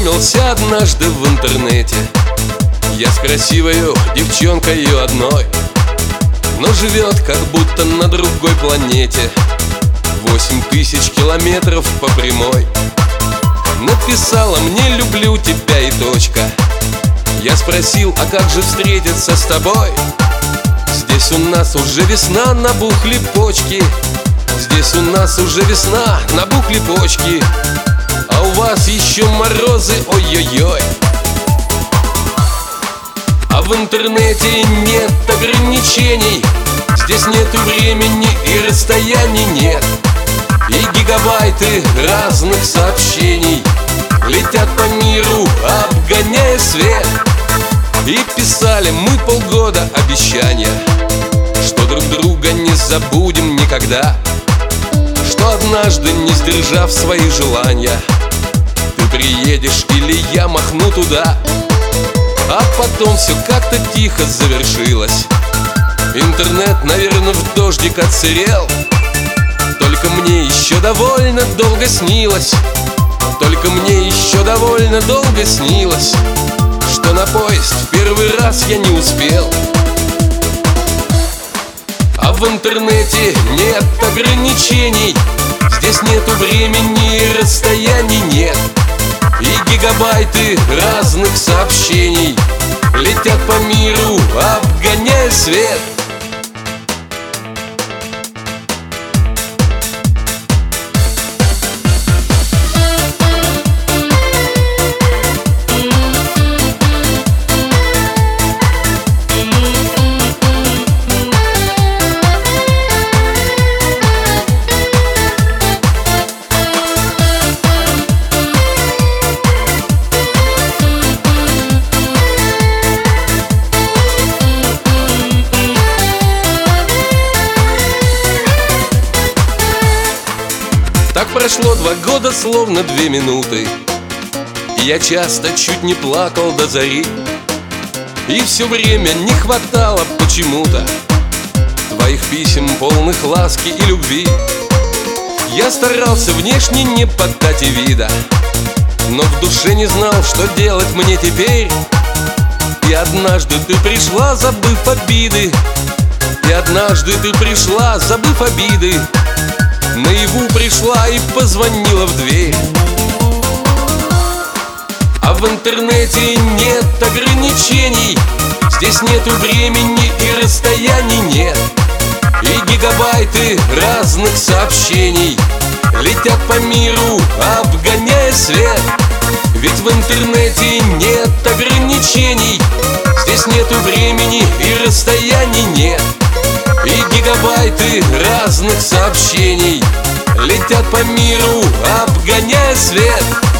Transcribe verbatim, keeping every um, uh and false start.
познакомился однажды в интернете я с красивою девчонкою одной, но живет как будто на другой планете. Восемь тысяч километров по прямой. Написала мне: люблю тебя и точка. Я спросил: а как же встретиться с тобой? Здесь у нас уже весна, набухли почки. Здесь у нас уже весна, набухли почки. А у вас еще морозы, ой-ой-ой. А в интернете нет ограничений. Здесь нету времени и расстояний нет. И гигабайты разных сообщений летят по миру, обгоняя свет. И писали мы полгода обещания, что друг друга не забудем никогда, что однажды, не сдержав свои желания, ты приедешь или я махну туда. А потом все как-то тихо завершилось. Интернет, наверное, в дождик отсырел. Только мне еще довольно долго снилось, Только мне еще довольно долго снилось, что на поезд в первый раз я не успел. А в интернете нет ограничений. Здесь нету времени и расстояний нет. И гигабайты разных сообщений летят по миру, обгоняя свет. Так прошло два года, словно две минуты, и я часто чуть не плакал до зари. И все время не хватало почему-то твоих писем, полных ласки и любви. Я старался внешне не поддать и вида, но в душе не знал, что делать мне теперь. И однажды ты пришла, забыв обиды, И однажды ты пришла, забыв обиды, наяву пришла и позвонила в дверь. А в интернете нет ограничений. Здесь нету времени и расстояний нет. И гигабайты разных сообщений летят по миру, обгоняя свет. Ведь в интернете нет ограничений. Здесь нету времени и расстояний нет. И гигабайты разных сообщений летят по миру, обгоняя свет.